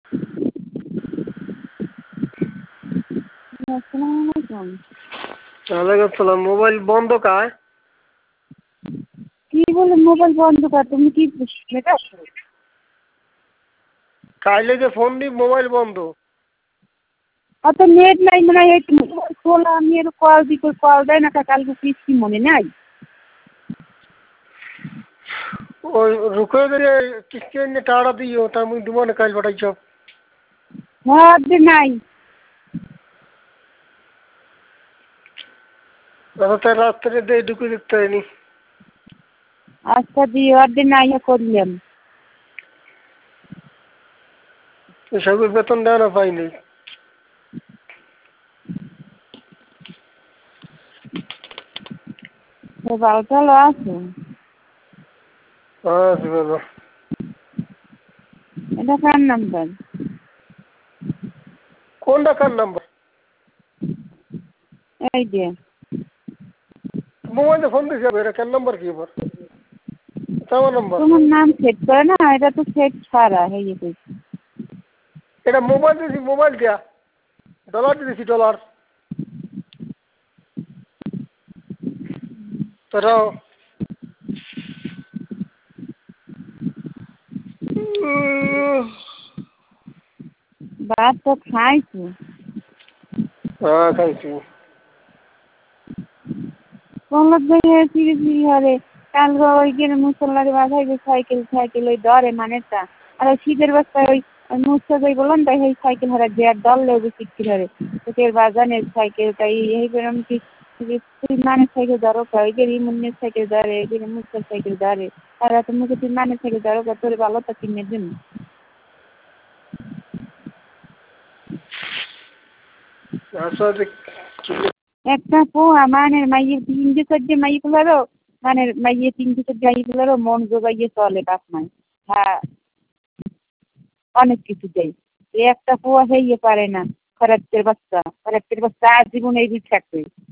আসসালামাইকুম। ওয়ালাইকুম আসসালাম। মোবাইল বন্ধ কায়? কি বলে মোবাইল বন্ধ কর? তুমি কি এটা কাইলে যে ফোন দি মোবাইল বন্ধ। অত নেট নাই মনে হয়, খোলা আমি এর কল দি কল দেয় না কালকে কিস্তি মনে নাই। ওই রুকে দিয়ে কিস্তি এনে টাকা দিও তা মুই দিব না কাইল পাঠাইছ। হ্যাঁ নাই। রাতে রাত্রে দিয়ে ঢুকে দেখতে হয়নি। আচ্ছা দিয়ে অর্ধেক নাই করলাম। সবুর বেতন দেওয়া না পাইনি। ভালো আছে? হ্যাঁ আছে বাবা। এটা কার নাম্বার? কোনটা কার নাম্বার? এই যে মোবাইলে ফোন দিছি এটা কার নাম্বার কি এবার? আমার নাম্বার। তোমার নাম সেট করে না, এটা তো সেট ছাড়া হয়ে গেছে। এটা মোবাইল দিছি, মোবাইল দিয়া ডলার দিছি ডলার। তোরাও ভাত তো খাইছো? হ্যাঁ খাইছি। কোমর ধরে ফিরে হরে কালকে ওইখানে মুসল্লার বাধাই যে সাইকেল ওই ধরে মানেটা আর ওই শীতের বস্তায় ওই মুসা যাই বললাম তাই এই সাইকেল হারা যে আর দল লেগে শিখতে ধরে তোদের বাজানের সাইকেল তাই এই বেরম কি তুই মানের সাইকেল ধরো ওই যে রিমুনের সাইকেল ধরে এই যে মুসার সাইকেল ধরে আর এত মুখে তুই মানের সাইকেল ধরো তোর ভালোটা কিনে দিন। একটা পোয়া মানের মাইয়ের তিনটে চারটে মাই গুলারও মানের মাইয়ের তিনটে চারটে মাই গুলারও মন জোগাইয়ে চলে বাপ মাই। হ্যাঁ অনেক কিছু দেয়। একটা পোয়া হইয়ে পারে না খরাচ্চের বাচ্চা আজীবন এই থাকবে।